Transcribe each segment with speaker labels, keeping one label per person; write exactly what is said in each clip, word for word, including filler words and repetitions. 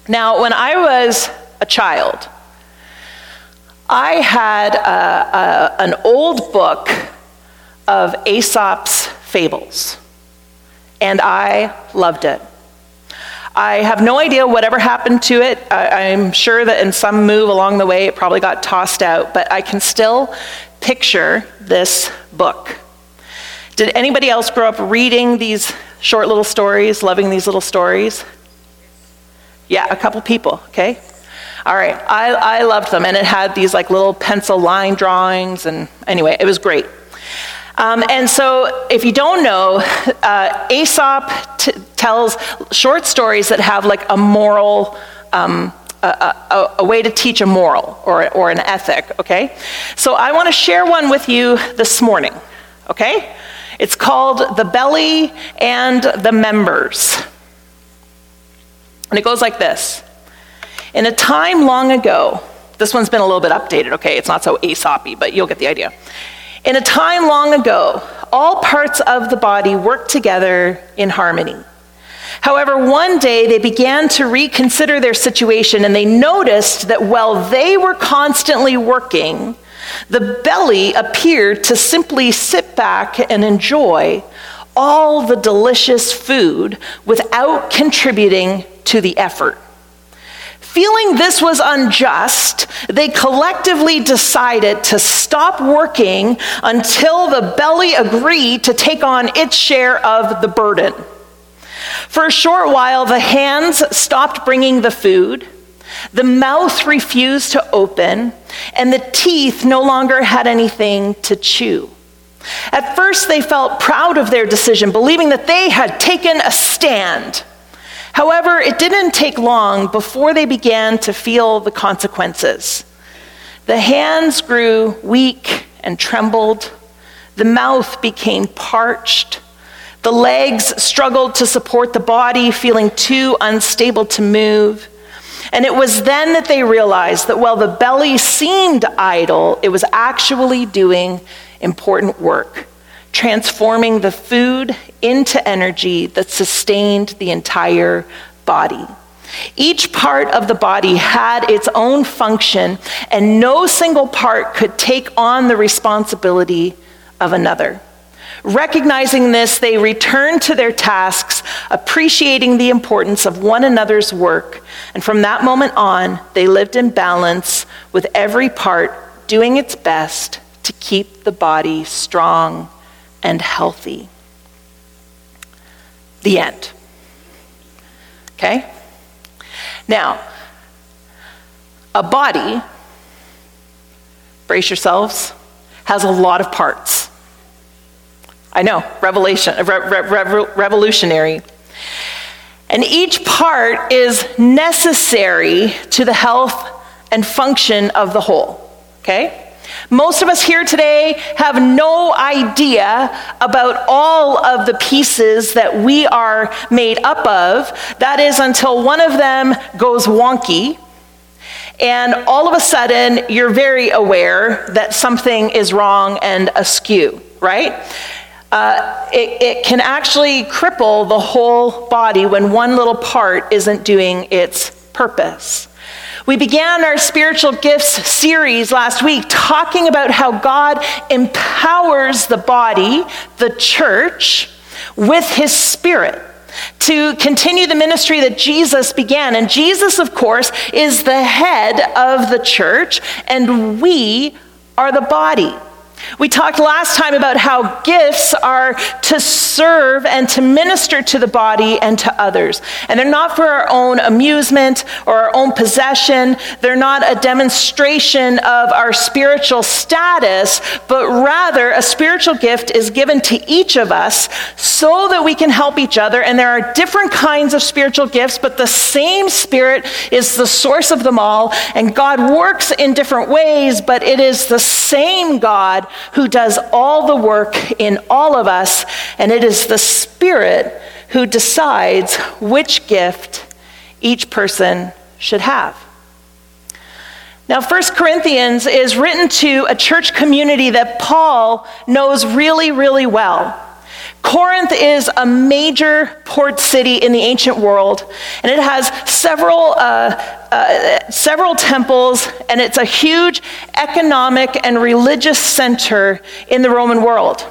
Speaker 1: Now, when I was a child, I had a, a, an old book of Aesop's fables, and I loved it. I have no idea whatever happened to it. I, I'm sure that in some move along the way, it probably got tossed out, but I can still picture this book. Did anybody else grow up reading these short little stories, loving these little stories? Yeah, a couple people, okay? All right, I, I loved them, and it had these like little pencil line drawings, and anyway, it was great. Um, and so if you don't know, uh, Aesop t- tells short stories that have like a moral, um, a, a, a way to teach a moral or, or an ethic, okay? So I want to share one with you this morning, okay? It's called The Belly and the Members. And it goes like this. In a time long ago, this one's been a little bit updated, okay? It's not so Aesop-y, but you'll get the idea. In a time long ago, all parts of the body worked together in harmony. However, one day they began to reconsider their situation, and they noticed that while they were constantly working, the belly appeared to simply sit back and enjoy all the delicious food without contributing to the effort. Feeling this was unjust, they collectively decided to stop working until the belly agreed to take on its share of the burden. For a short while, the hands stopped bringing the food, the mouth refused to open, and the teeth no longer had anything to chew. At first, they felt proud of their decision, believing that they had taken a stand. However, it didn't take long before they began to feel the consequences. The hands grew weak and trembled. The mouth became parched. The legs struggled to support the body, feeling too unstable to move. And it was then that they realized that while the belly seemed idle, it was actually doing important work, transforming the food into energy that sustained the entire body. Each part of the body had its own function, and no single part could take on the responsibility of another. Recognizing this, they returned to their tasks, appreciating the importance of one another's work, and from that moment on, they lived in balance, with every part doing its best to keep the body strong and healthy. The end. Okay? Now, a body, brace yourselves, has a lot of parts. I know, revelation, re- re- re- revolutionary. And each part is necessary to the health and function of the whole, okay? Most of us here today have no idea about all of the pieces that we are made up of. That is until one of them goes wonky, and all of a sudden you're very aware that something is wrong and askew, right? Uh, it, it can actually cripple the whole body when one little part isn't doing its purpose. We began our spiritual gifts series last week talking about how God empowers the body, the church, with his spirit to continue the ministry that Jesus began. And Jesus, of course, is the head of the church, and we are the body. We talked last time about how gifts are to serve and to minister to the body and to others. And they're not for our own amusement or our own possession. They're not a demonstration of our spiritual status, but rather a spiritual gift is given to each of us so that we can help each other. And there are different kinds of spiritual gifts, but the same Spirit is the source of them all. And God works in different ways, but it is the same God who does all the work in all of us, and it is the Spirit who decides which gift each person should have. Now, First Corinthians is written to a church community that Paul knows really, really well. Corinth is a major port city in the ancient world, and it has several uh, uh, several temples, and it's a huge economic and religious center in the Roman world.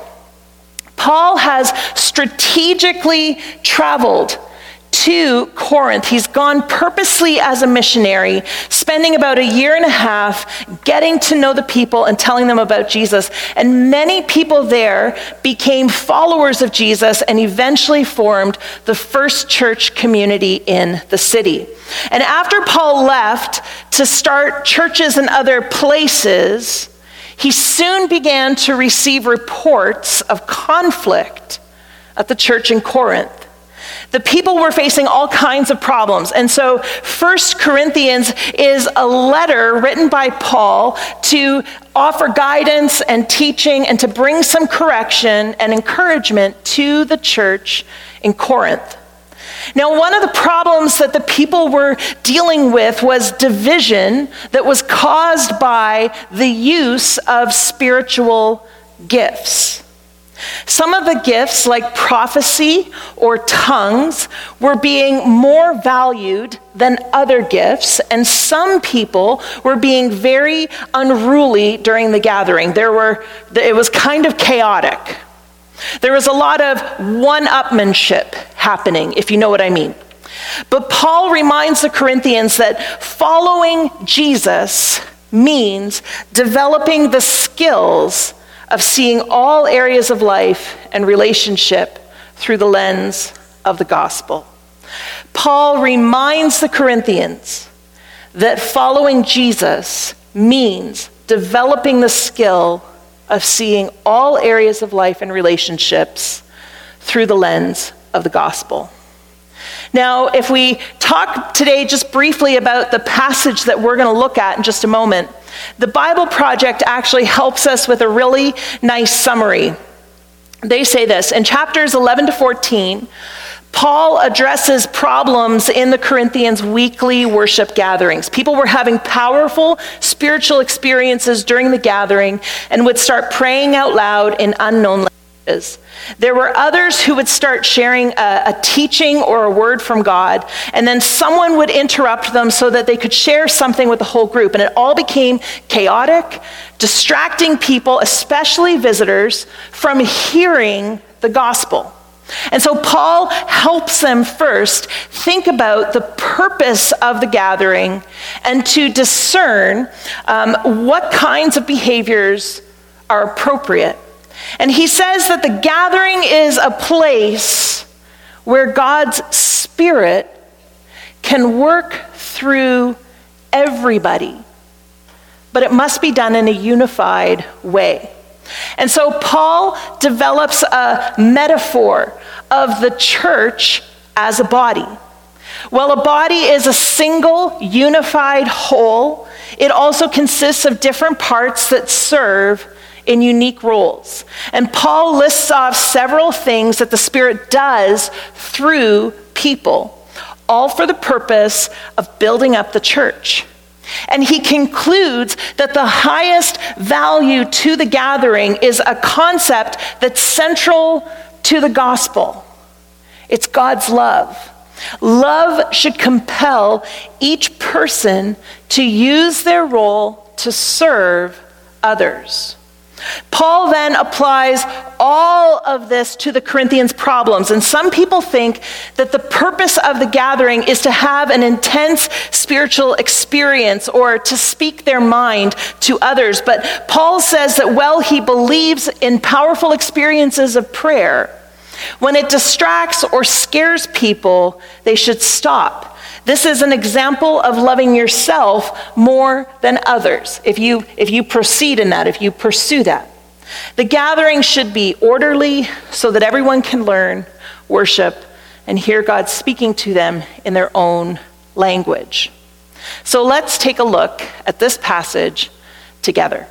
Speaker 1: Paul has strategically traveled to Corinth. He's gone purposely as a missionary, spending about a year and a half getting to know the people and telling them about Jesus. And many people there became followers of Jesus and eventually formed the first church community in the city. And after Paul left to start churches in other places, he soon began to receive reports of conflict at the church in Corinth. The people were facing all kinds of problems. And so First Corinthians is a letter written by Paul to offer guidance and teaching and to bring some correction and encouragement to the church in Corinth. Now, one of the problems that the people were dealing with was division that was caused by the use of spiritual gifts. Some of the gifts, like prophecy or tongues, were being more valued than other gifts, and some people were being very unruly during the gathering. There were, it was kind of chaotic. There was a lot of one-upmanship happening, if you know what I mean. But Paul reminds the Corinthians that following Jesus means developing the skills of seeing all areas of life and relationship through the lens of the gospel. Paul reminds the Corinthians that following Jesus means developing the skill of seeing all areas of life and relationships through the lens of the gospel. Now, if we talk today just briefly about the passage that we're going to look at in just a moment, the Bible Project actually helps us with a really nice summary. They say this, in chapters eleven to fourteen, Paul addresses problems in the Corinthians' weekly worship gatherings. People were having powerful spiritual experiences during the gathering and would start praying out loud in unknown languages. There were others who would start sharing a, a teaching or a word from God, and then someone would interrupt them so that they could share something with the whole group. And it all became chaotic, distracting people, especially visitors, from hearing the gospel. And so Paul helps them first think about the purpose of the gathering and to discern um, what kinds of behaviors are appropriate. And he says that the gathering is a place where God's Spirit can work through everybody, but it must be done in a unified way. And so Paul develops a metaphor of the church as a body. Well, a body is a single, unified whole. It also consists of different parts that serve in unique roles. And Paul lists off several things that the Spirit does through people, all for the purpose of building up the church. And he concludes that the highest value to the gathering is a concept that's central to the gospel. It's God's love. Love should compel each person to use their role to serve others. Paul then applies all of this to the Corinthians' problems. And some people think that the purpose of the gathering is to have an intense spiritual experience or to speak their mind to others. But Paul says that while he believes in powerful experiences of prayer, when it distracts or scares people, they should stop. This is an example of loving yourself more than others, if you, if you proceed in that, if you pursue that. The gathering should be orderly so that everyone can learn, worship, and hear God speaking to them in their own language. So let's take a look at this passage together.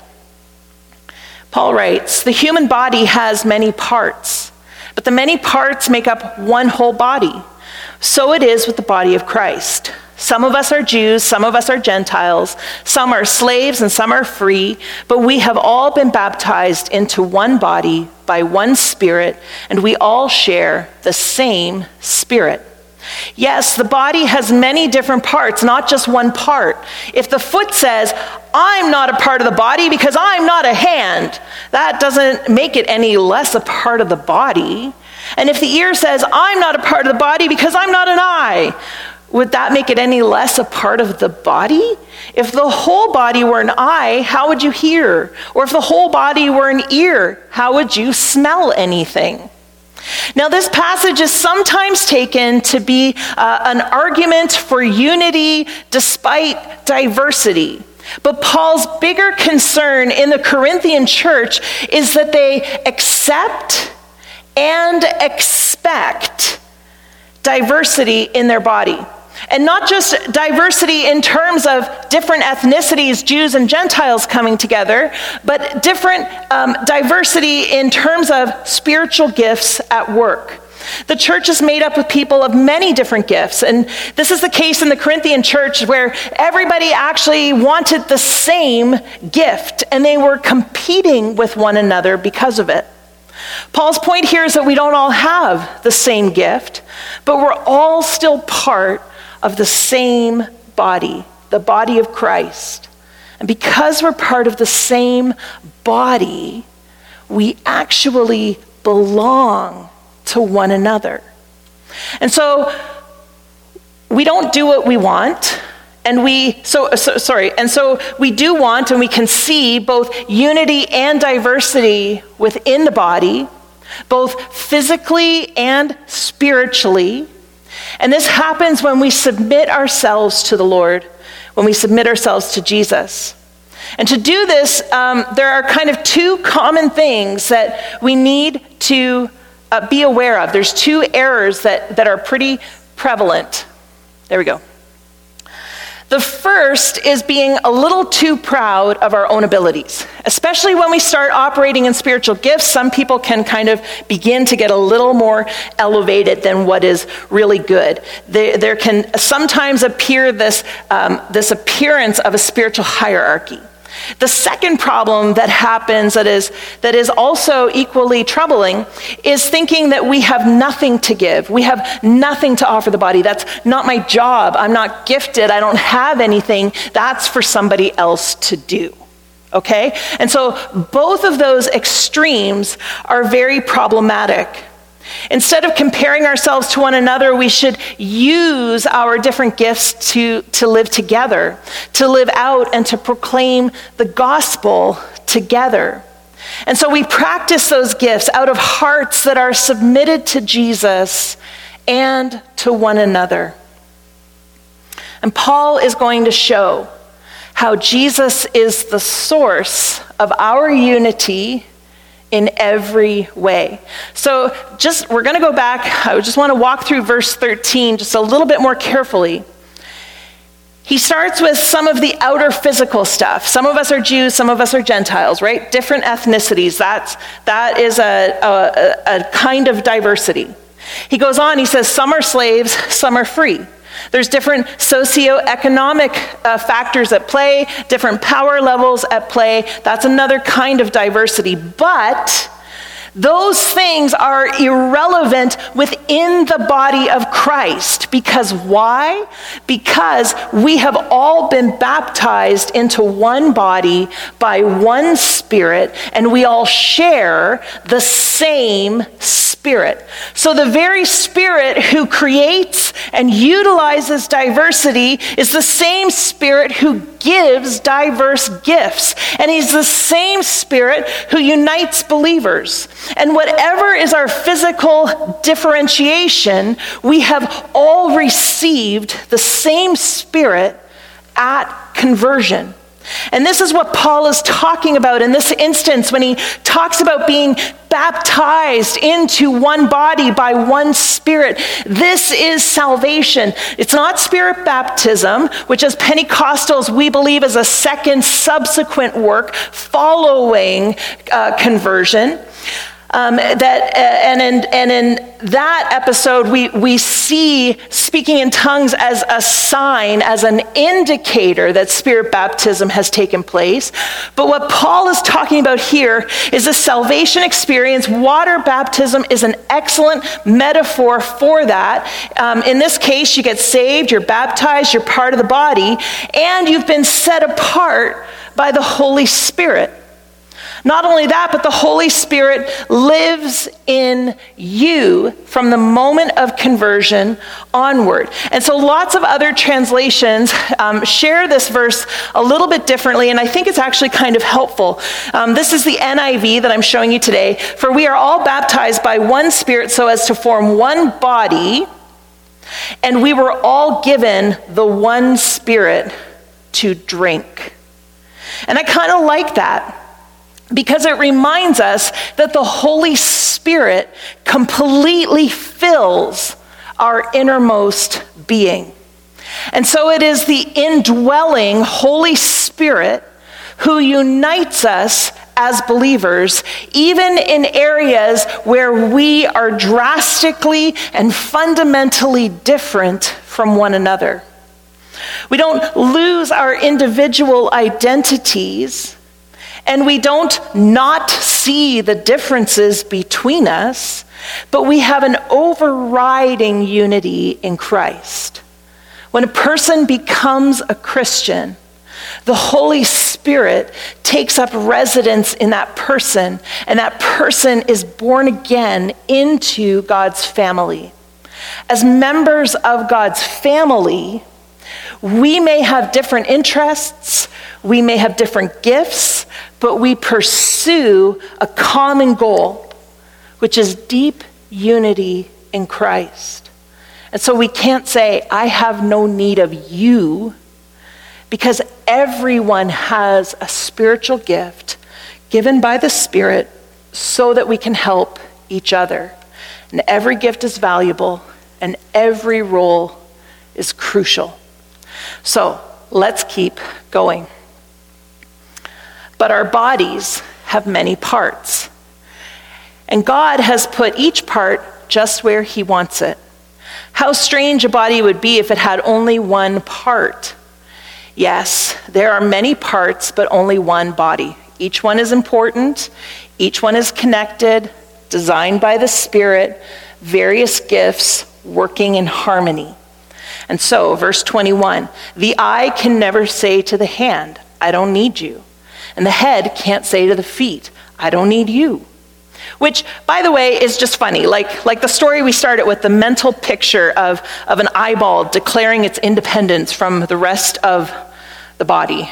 Speaker 1: Paul writes, "The human body has many parts, but the many parts make up one whole body. So it is with the body of Christ. Some of us are Jews, some of us are Gentiles, some are slaves and some are free, but we have all been baptized into one body by one Spirit, and we all share the same Spirit. Yes, the body has many different parts, not just one part. If the foot says, I'm not a part of the body because I'm not a hand, that doesn't make it any less a part of the body. And if the ear says, I'm not a part of the body because I'm not an eye, would that make it any less a part of the body? If the whole body were an eye, how would you hear? Or if the whole body were an ear, how would you smell anything? Now, this passage is sometimes taken to be uh, an argument for unity despite diversity. But Paul's bigger concern in the Corinthian church is that they accept and expect diversity in their body. And not just diversity in terms of different ethnicities, Jews and Gentiles coming together, but different um, diversity in terms of spiritual gifts at work. The church is made up of people of many different gifts. And this is the case in the Corinthian church where everybody actually wanted the same gift and they were competing with one another because of it. Paul's point here is that we don't all have the same gift, but we're all still part of the same body, the body of Christ. And because we're part of the same body, we actually belong to one another. And so we don't do what we want, and we, so, so sorry, and so we do want and we can see both unity and diversity within the body, both physically and spiritually. And this happens when we submit ourselves to the Lord, when we submit ourselves to Jesus. And to do this, um, there are kind of two common things that we need to uh, be aware of. There's two errors that, that are pretty prevalent. There we go. The first is being a little too proud of our own abilities. Especially when we start operating in spiritual gifts, some people can kind of begin to get a little more elevated than what is really good. There, there can sometimes appear this, um, this appearance of a spiritual hierarchy. The second problem that happens that is, that is also equally troubling is thinking that we have nothing to give. We have nothing to offer the body. That's not my job. I'm not gifted. I don't have anything. That's for somebody else to do. Okay? And so both of those extremes are very problematic. Instead of comparing ourselves to one another, we should use our different gifts to, to live together, to live out and to proclaim the gospel together. And so we practice those gifts out of hearts that are submitted to Jesus and to one another. And Paul is going to show how Jesus is the source of our unity in every way. So just, we're going to go back. I just want to walk through verse thirteen just a little bit more carefully. He starts with some of the outer physical stuff. Some of us are Jews, some of us are Gentiles, right? Different ethnicities. That's, that is a, a, a kind of diversity. He goes on, he says, some are slaves, some are free. There's different socioeconomic uh, factors at play, different power levels at play. That's another kind of diversity. But those things are irrelevant within the body of Christ. Because why? Because we have all been baptized into one body by one Spirit, and we all share the same Spirit. So the very Spirit who creates and utilizes diversity is the same Spirit who gives diverse gifts. And he's the same Spirit who unites believers. And whatever is our physical differentiation, we have all received the same Spirit at conversion. And this is what Paul is talking about in this instance when he talks about being baptized into one body by one Spirit. This is salvation. It's not Spirit baptism, which as Pentecostals we believe is a second subsequent work following uh, conversion. Um, that uh, and in and in that episode, we we see speaking in tongues as a sign, as an indicator that spirit baptism has taken place. But what Paul is talking about here is a salvation experience. Water baptism is an excellent metaphor for that. Um, in this case, you get saved, you're baptized, you're part of the body, and you've been set apart by the Holy Spirit. Not only that, but the Holy Spirit lives in you from the moment of conversion onward. And so lots of other translations um, share this verse a little bit differently, and I think it's actually kind of helpful. Um, this is the N I V that I'm showing you today. For we are all baptized by one Spirit so as to form one body, and we were all given the one Spirit to drink. And I kind of like that, because it reminds us that the Holy Spirit completely fills our innermost being. And so it is the indwelling Holy Spirit who unites us as believers, even in areas where we are drastically and fundamentally different from one another. We don't lose our individual identities, and we don't not see the differences between us, but we have an overriding unity in Christ. When a person becomes a Christian, the Holy Spirit takes up residence in that person, and that person is born again into God's family. As members of God's family, we may have different interests, we may have different gifts, but we pursue a common goal, which is deep unity in Christ. And so we can't say, I have no need of you, because everyone has a spiritual gift given by the Spirit so that we can help each other. And every gift is valuable, and every role is crucial. So let's keep going. But our bodies have many parts, and God has put each part just where he wants it. How strange a body would be if it had only one part. Yes, there are many parts, but only one body. Each one is important, each one is connected, designed by the Spirit, various gifts working in harmony. And so, verse twenty-one, the eye can never say to the hand, I don't need you. And the head can't say to the feet, I don't need you. Which, by the way, is just funny. Like, like the story we started with, the mental picture of, of an eyeball declaring its independence from the rest of the body.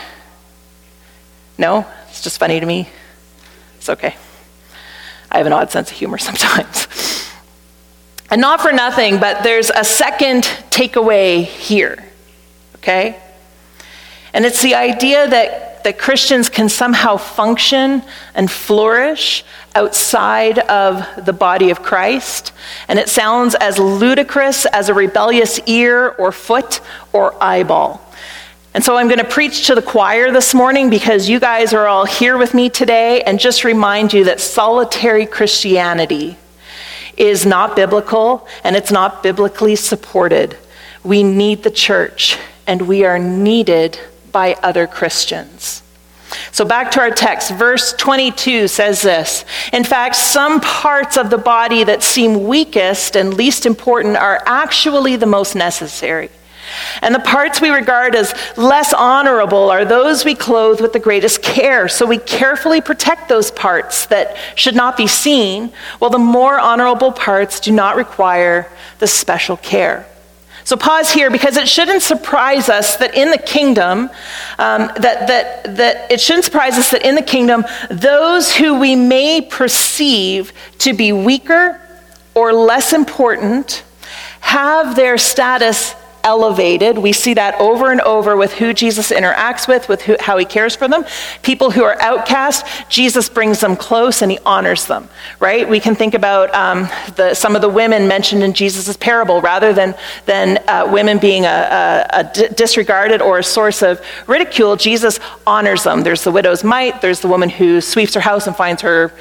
Speaker 1: No? It's just funny to me? It's okay. I have an odd sense of humor sometimes. And not for nothing, but there's a second takeaway here, okay? And it's the idea that, that Christians can somehow function and flourish outside of the body of Christ. And it sounds as ludicrous as a rebellious ear or foot or eyeball. And so I'm going to preach to the choir this morning because you guys are all here with me today, and just remind you that solitary Christianity is not biblical, and it's not biblically supported. We need the church, and we are needed by other Christians. So back to our text, verse twenty-two says this. In fact, some parts of the body that seem weakest and least important are actually the most necessary. And the parts we regard as less honorable are those we clothe with the greatest care. So we carefully protect those parts that should not be seen, while the more honorable parts do not require the special care. So pause here, because it shouldn't surprise us that in the kingdom, um, that, that, that it shouldn't surprise us that in the kingdom, those who we may perceive to be weaker or less important have their status elevated. We see that over and over with who Jesus interacts with, with who, how he cares for them. People who are outcast, Jesus brings them close and he honors them, right? We can think about um, the, some of the women mentioned in Jesus' parable. Rather than, than uh, women being a, a, a d- disregarded or a source of ridicule, Jesus honors them. There's the widow's mite, there's the woman who sweeps her house and finds her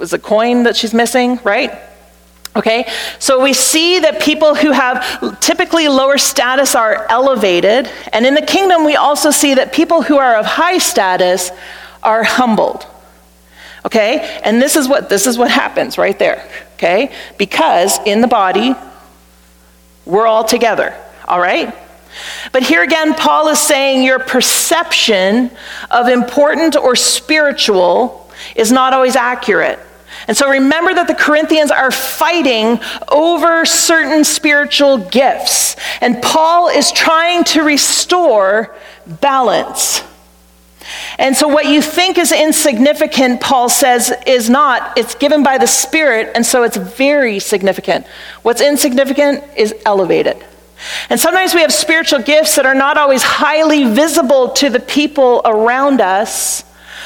Speaker 1: was a coin that she's missing, right? Okay, so we see that people who have typically lower status are elevated, and in the kingdom we also see that people who are of high status are humbled. Okay, and this is what this is what happens right there. Okay, because in the body we're all together. All right. But here again, Paul is saying your perception of important or spiritual is not always accurate. And so remember that the Corinthians are fighting over certain spiritual gifts. And Paul is trying to restore balance. And so what you think is insignificant, Paul says, is not. It's given by the Spirit, and so it's very significant. What's insignificant is elevated. And sometimes we have spiritual gifts that are not always highly visible to the people around us,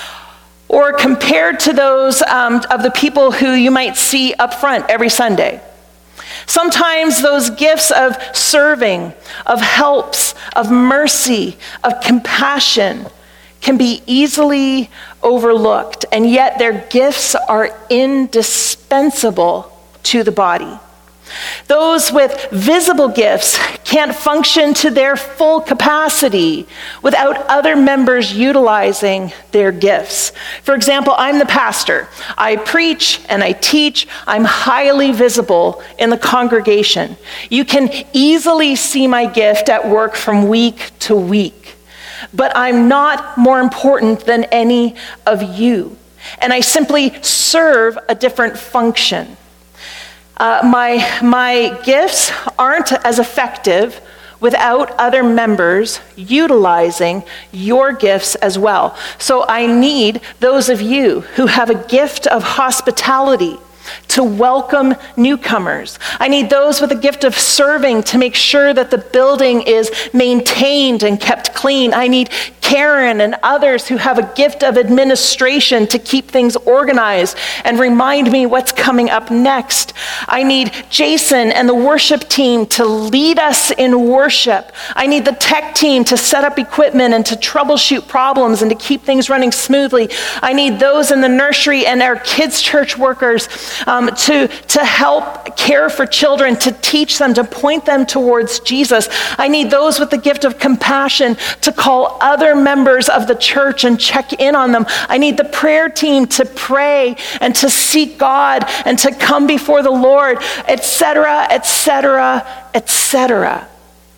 Speaker 1: or compared to those um, of the people who you might see up front every Sunday. Sometimes those gifts of serving, of helps, of mercy, of compassion can be easily overlooked, and yet their gifts are indispensable to the body. Those with visible gifts can't function to their full capacity without other members utilizing their gifts. For example, I'm the pastor. I preach and I teach. I'm highly visible in the congregation. You can easily see my gift at work from week to week. But I'm not more important than any of you. And I simply serve a different function. Uh, my, my gifts aren't as effective without other members utilizing your gifts as well. So I need those of you who have a gift of hospitality to welcome newcomers. I need those with a gift of serving to make sure that the building is maintained and kept clean. I need Karen and others who have a gift of administration to keep things organized and remind me what's coming up next. I need Jason and the worship team to lead us in worship. I need the tech team to set up equipment and to troubleshoot problems and to keep things running smoothly. I need those in the nursery and our kids' church workers Um, to, to help care for children, to teach them, to point them towards Jesus. I need those with the gift of compassion to call other members of the church and check in on them. I need the prayer team to pray and to seek God and to come before the Lord, et cetera, et cetera, et cetera.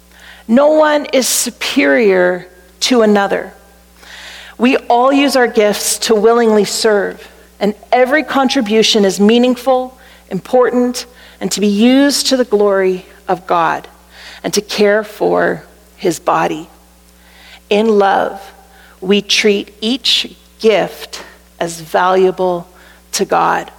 Speaker 1: No one is superior to another. We all use our gifts to willingly serve. And every contribution is meaningful, important, and to be used to the glory of God and to care for his body. In love, we treat each gift as valuable to God.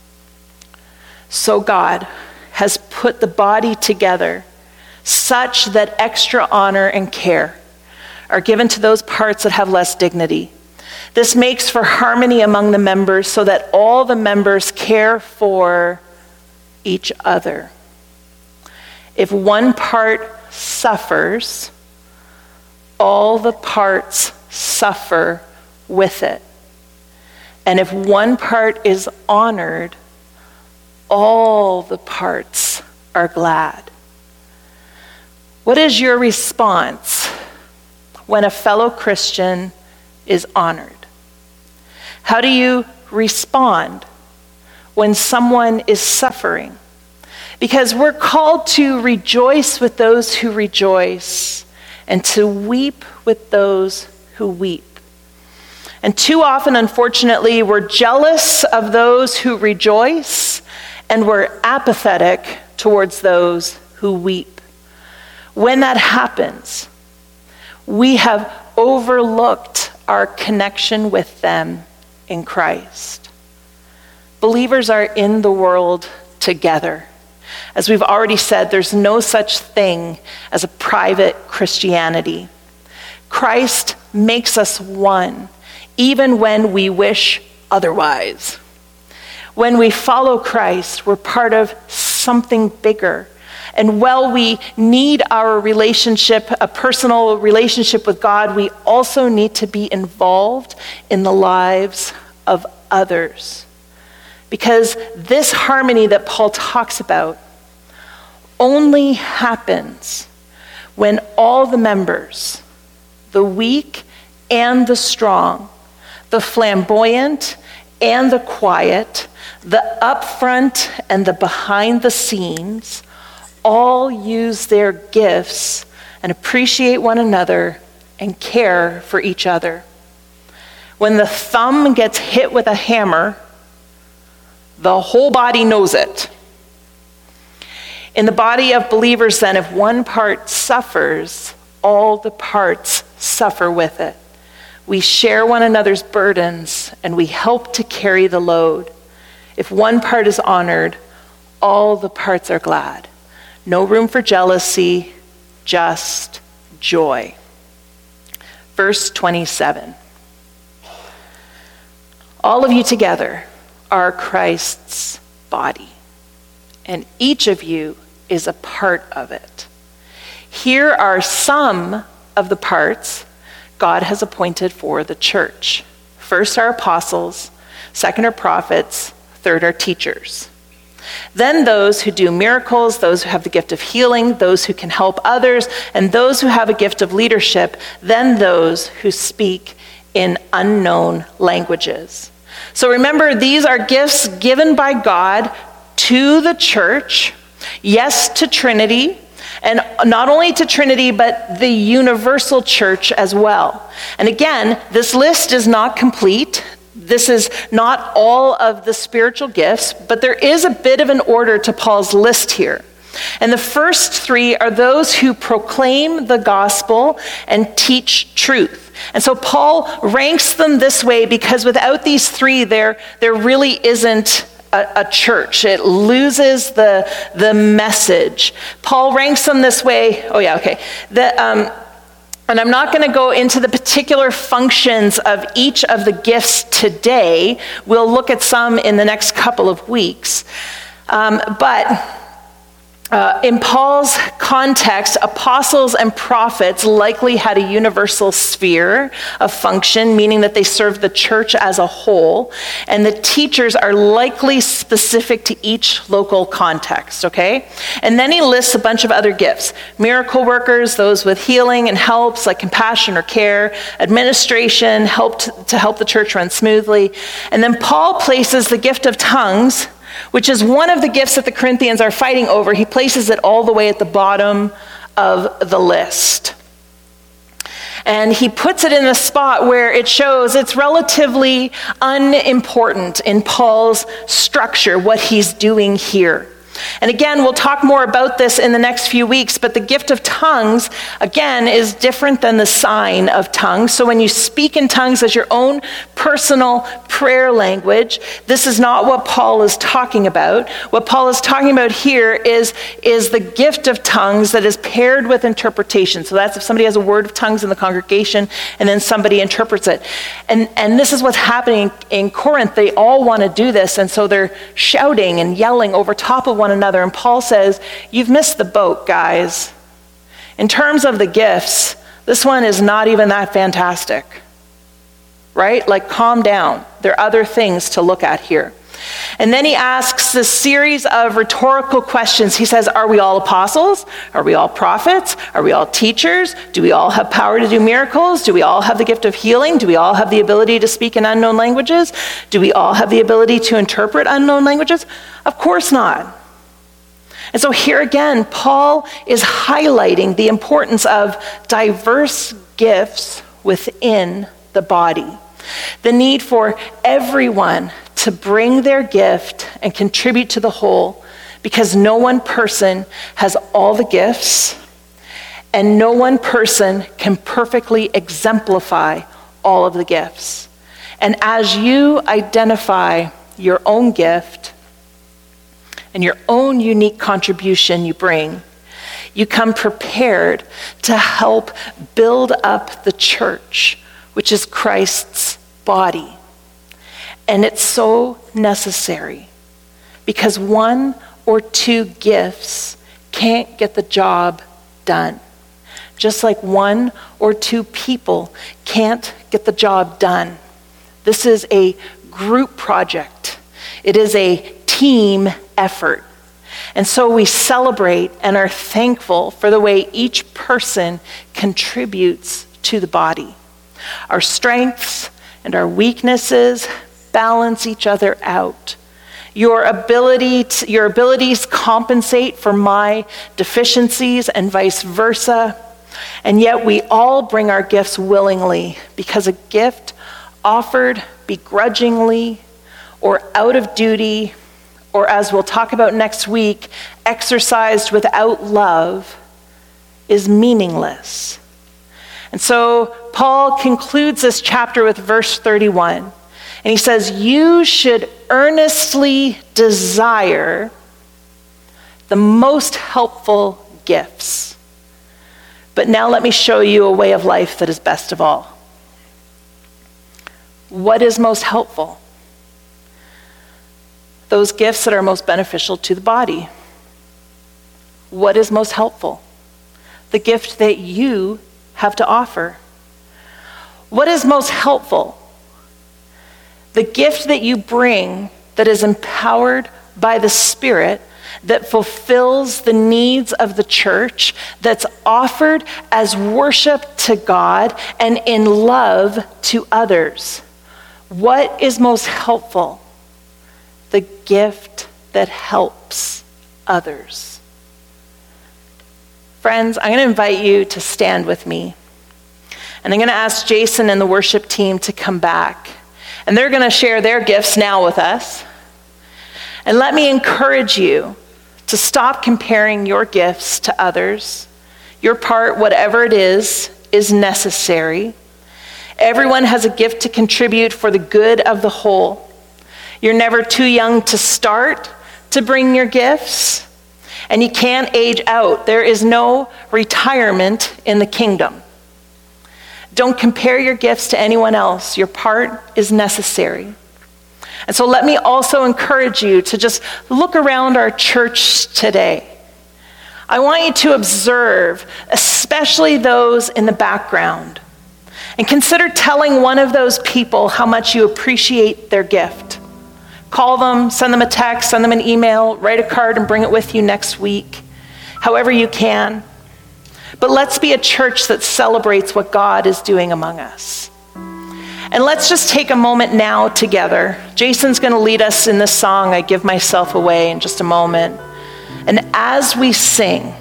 Speaker 1: So God has put the body together such that extra honor and care are given to those parts that have less dignity. This makes for harmony among the members so that all the members care for each other. If one part suffers, all the parts suffer with it. And if one part is honored, all the parts are glad. What is your response when a fellow Christian is honored? How do you respond when someone is suffering? Because we're called to rejoice with those who rejoice and to weep with those who weep. And too often, unfortunately, we're jealous of those who rejoice and we're apathetic towards those who weep. When that happens, we have overlooked our connection with them in Christ. Believers are in the world together. As we've already said, there's no such thing as a private Christianity. Christ makes us one, even when we wish otherwise. When we follow Christ, we're part of something bigger. And while we need our relationship, a personal relationship with God, we also need to be involved in the lives of others. because this harmony that Paul talks about only happens when all the members, the weak and the strong, the flamboyant and the quiet, the upfront and the behind the scenes, all use their gifts and appreciate one another and care for each other. When the thumb gets hit with a hammer, the whole body knows it. In the body of believers, then, if one part suffers, all the parts suffer with it. We share one another's burdens, and we help to carry the load. If one part is honored, all the parts are glad. No room for jealousy, just joy. Verse twenty-seven. All of you together are Christ's body, and each of you is a part of it. Here are some of the parts God has appointed for the church. First are apostles, second are prophets, third are teachers. Then those who do miracles, those who have the gift of healing, those who can help others, and those who have a gift of leadership, then those who speak in unknown languages. So remember, these are gifts given by God to the church, yes, to Trinity, and not only to Trinity, but the universal church as well. And again, this list is not complete. This is not all of the spiritual gifts, but there is a bit of an order to Paul's list here. And the first three are those who proclaim the gospel and teach truth. And so Paul ranks them this way because without these three, there, there really isn't a, a church. It loses the, the message. Paul ranks them this way. Oh yeah, okay. The, um, And I'm not going to go into the particular functions of each of the gifts today. We'll look at some in the next couple of weeks. Um, but uh, in Paul's context, apostles and prophets likely had a universal sphere of function, meaning that they served the church as a whole. And the teachers are likely specific to each local context, okay? And then he lists a bunch of other gifts. Miracle workers, those with healing and helps like compassion or care, administration, help to, to help the church run smoothly. And then Paul places the gift of tongues, which is one of the gifts that the Corinthians are fighting over. He places it all the way at the bottom of the list. And he puts it in a spot where it shows it's relatively unimportant in Paul's structure, what he's doing here. And again, we'll talk more about this in the next few weeks, but the gift of tongues, again, is different than the sign of tongues. So when you speak in tongues as your own personal prayer language, this is not what Paul is talking about. What Paul is talking about here is, is the gift of tongues that is paired with interpretation. So that's if somebody has a word of tongues in the congregation and then somebody interprets it. And, and this is what's happening in Corinth. They all want to do this, and so they're shouting and yelling over top of one another. And Paul says, you've missed the boat, guys. In terms of the gifts, this one is not even that fantastic. Right? Like, calm down. There are other things to look at here. And then he asks this series of rhetorical questions. He says, are we all apostles? Are we all prophets? Are we all teachers? Do we all have power to do miracles? Do we all have the gift of healing? Do we all have the ability to speak in unknown languages? Do we all have the ability to interpret unknown languages? Of course not. And so here again, Paul is highlighting the importance of diverse gifts within the body. The need for everyone to bring their gift and contribute to the whole, because no one person has all the gifts, and no one person can perfectly exemplify all of the gifts. And as you identify your own gift and your own unique contribution you bring, you come prepared to help build up the church, which is Christ's body. And it's so necessary, because one or two gifts can't get the job done. Just like one or two people can't get the job done. This is a group project. It is a team effort. And so we celebrate and are thankful for the way each person contributes to the body. Our strengths and our weaknesses balance each other out. Your ability to, your abilities compensate for my deficiencies and vice versa. And yet we all bring our gifts willingly, because a gift offered begrudgingly or out of duty, or as we'll talk about next week, exercised without love, is meaningless. And so Paul concludes this chapter with verse thirty-one. And he says, you should earnestly desire the most helpful gifts. But now let me show you a way of life that is best of all. What is most helpful? Those gifts that are most beneficial to the body. What is most helpful? The gift that you have to offer. What is most helpful? The gift that you bring that is empowered by the Spirit, that fulfills the needs of the church, that's offered as worship to God and in love to others. What is most helpful? The gift that helps others. Friends, I'm going to invite you to stand with me. And I'm going to ask Jason and the worship team to come back. And they're going to share their gifts now with us. And let me encourage you to stop comparing your gifts to others. Your part, whatever it is, is necessary. Everyone has a gift to contribute for the good of the whole. You're never too young to start to bring your gifts, and you can't age out. There is no retirement in the kingdom. Don't compare your gifts to anyone else. Your part is necessary. And so let me also encourage you to just look around our church today. I want you to observe, especially those in the background, and consider telling one of those people how much you appreciate their gift. Call them, send them a text, send them an email, write a card and bring it with you next week, however you can. But let's be a church that celebrates what God is doing among us. And let's just take a moment now together. Jason's going to lead us in this song, I Give Myself Away, in just a moment. And as we sing,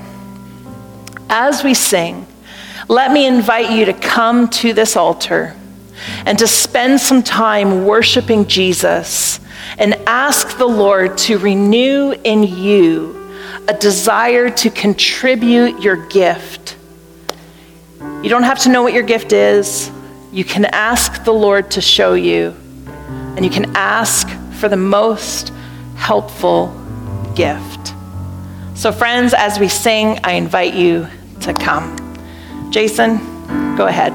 Speaker 1: as we sing, let me invite you to come to this altar and to spend some time worshiping Jesus and ask the Lord to renew in you a desire to contribute your gift. You don't have to know what your gift is. You can ask the Lord to show you, and you can ask for the most helpful gift. So friends, as we sing, I invite you to come. Jason, go ahead.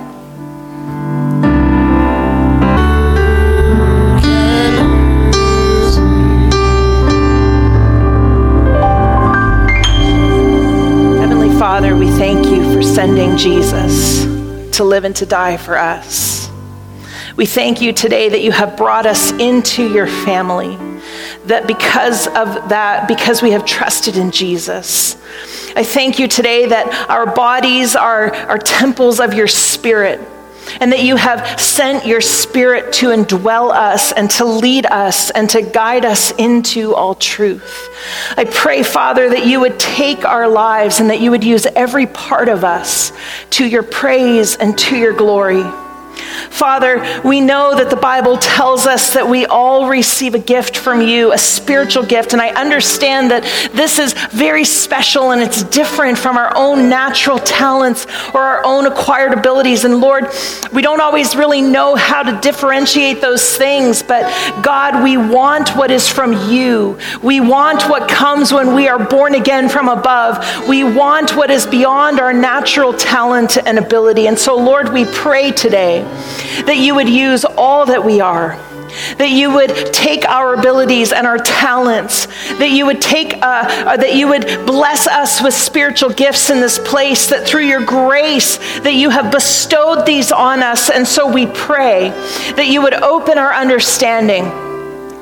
Speaker 1: Heavenly Father, we thank you for sending Jesus to live and to die for us. We thank you today that you have brought us into your family, that because of that, because we have trusted in Jesus. I thank you today that our bodies are, are temples of your Spirit, and that you have sent your Spirit to indwell us and to lead us and to guide us into all truth. I pray, Father, that you would take our lives and that you would use every part of us to your praise and to your glory. Father, we know that the Bible tells us that we all receive a gift from you, a spiritual gift, and I understand that this is very special and it's different from our own natural talents or our own acquired abilities. And Lord, we don't always really know how to differentiate those things, but God, we want what is from you. We want what comes when we are born again from above. We want what is beyond our natural talent and ability. And so, Lord, we pray today that you would use all that we are, that you would take our abilities and our talents, that you would take, uh, uh, that you would bless us with spiritual gifts in this place, that through your grace that you have bestowed these on us. And so we pray that you would open our understanding,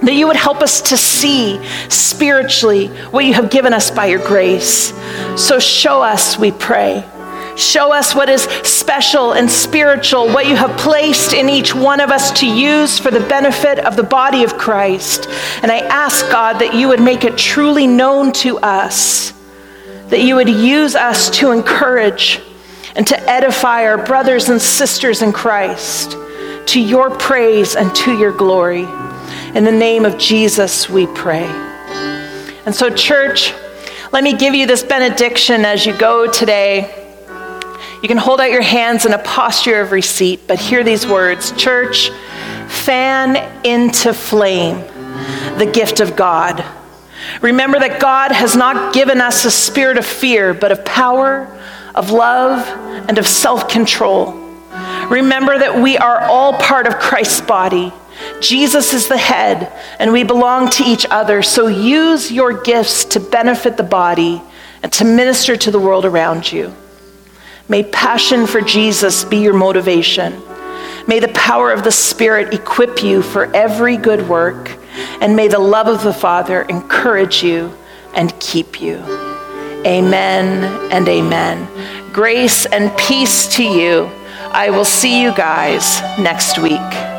Speaker 1: that you would help us to see spiritually what you have given us by your grace. So show us, we pray. Show us what is special and spiritual, what you have placed in each one of us to use for the benefit of the body of Christ. And I ask, God, that you would make it truly known to us, that you would use us to encourage and to edify our brothers and sisters in Christ, to your praise and to your glory. In the name of Jesus, we pray. And so, church, let me give you this benediction as you go today. You can hold out your hands in a posture of receipt, but hear these words. Church, fan into flame the gift of God. Remember that God has not given us a spirit of fear, but of power, of love, and of self-control. Remember that we are all part of Christ's body. Jesus is the head, and we belong to each other. So use your gifts to benefit the body and to minister to the world around you. May passion for Jesus be your motivation. May the power of the Spirit equip you for every good work, and may the love of the Father encourage you and keep you. Amen and amen. Grace and peace to you. I will see you guys next week.